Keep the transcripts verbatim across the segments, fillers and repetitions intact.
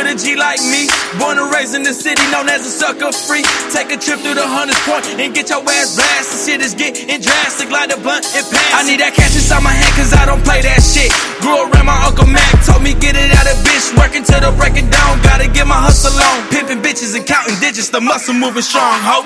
with a G like me. Born and raised in the city, known as a sucker free. Take a trip through the Hunters Point and get your ass blasted. Shit is getting drastic, like the blunt and pass. I need that cash inside my hand, cause I don't play that shit. Grew around my Uncle Mac, told me get it out of bitch. Working till the break it down, gotta get my hustle on. Pimping bitches and counting digits, the muscle moving strong, ho.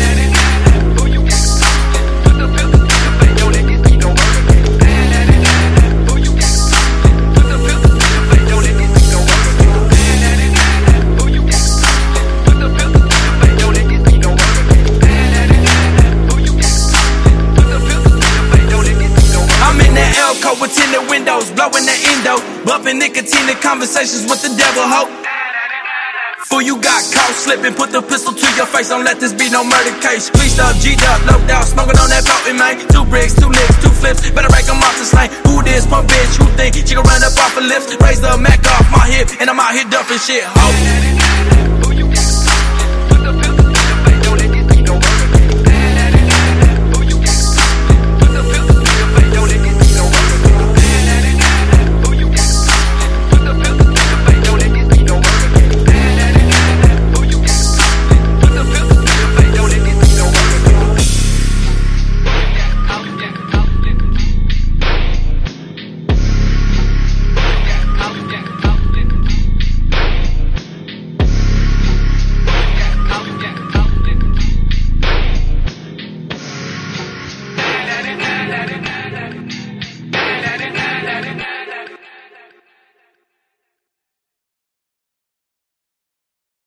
With tinted windows, blowing the endo, bumping nicotine in conversations with the devil, ho. Fool, you got caught slipping, put the pistol to your face, don't let this be no murder case. Please up, G'd up, low down, smoking on that potent, man. Two bricks, two licks, two flips, better break them off the slang. Who this, punk bitch, who think she gon' run up off a lift? Raise the Mac off my hip, and I'm out here dumping shit, ho.